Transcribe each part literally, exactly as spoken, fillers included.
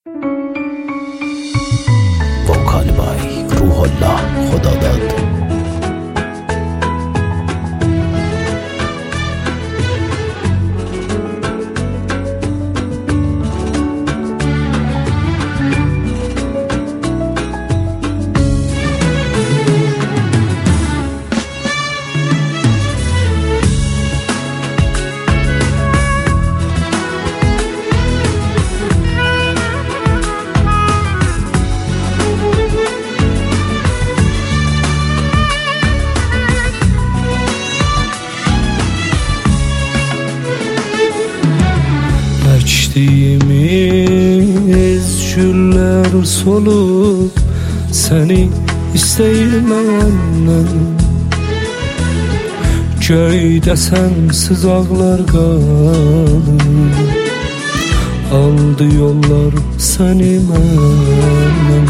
وکال بای روح الله خدا داد. Geçtiğimiz güller solup seni isteyim benden. Göyde sensiz ağlar qalıb, aldı yollar seni məndən.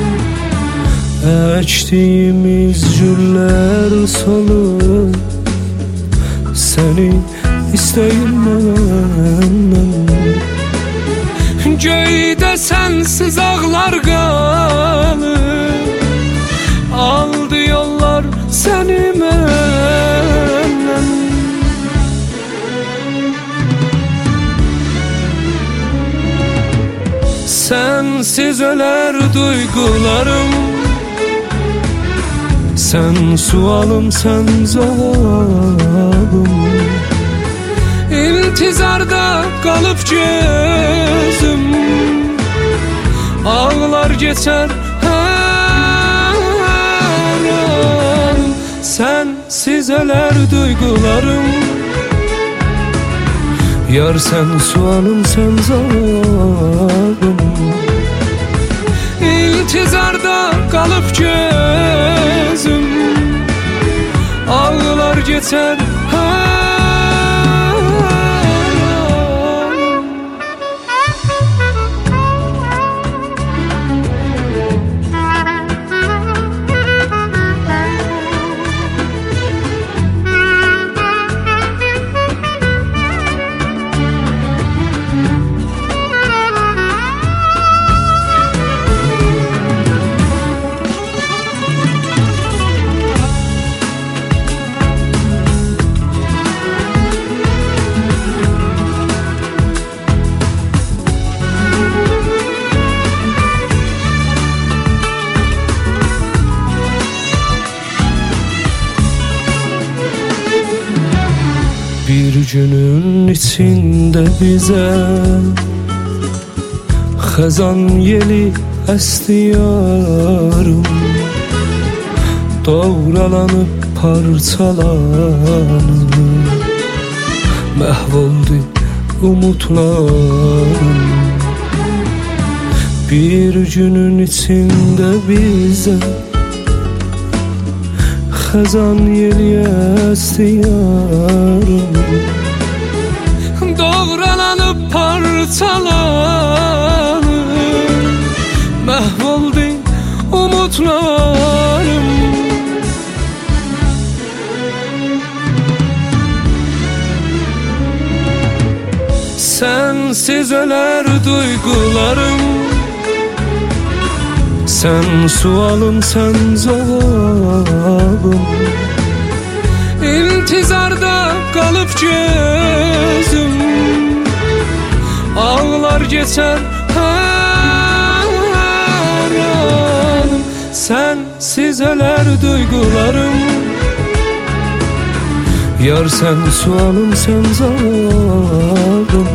Ektiğimiz güller solup seni isteyim benden. Göyde sensiz ağlar qalıb, aldı yollar səni məndən. Sensiz ölər duygularım, sen sualım, sen cavabım. İntizarda kalıp gözüm, ağlar geçer her an. Sensiz öler duygularım, yar sen sualım, sen cevabım. İntizarda kalıp gözüm, ağlar geçer her. Bir günün içinde bize xəzan yeli esti yarım, doğralanıp parçalanıp mahvoldu umutlarım. Bir günün içinde bize xəzan yeli esti yarım, doğralanıp parçalanıp mahvoldu umutlarım. Sensiz öler duygularım, sen sualım, sen cevabım. İntizarda kalıp gözüm, ağlar geçer her an. Sensiz öler duygularım, yar sen sualım, sen cevabım.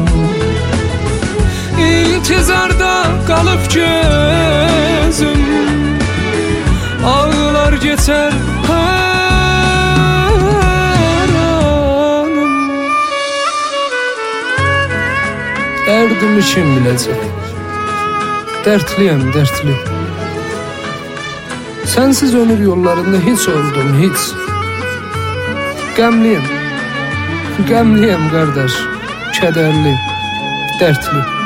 İntizarda kalıp gözüm, ağlar geçer her anım. Derdim için bilecek, dertliyim, dertli. Sensiz ömür yollarında hiç oldum, hiç. Qəmliyim, qəmliyim qardaş, kədərli, dertli.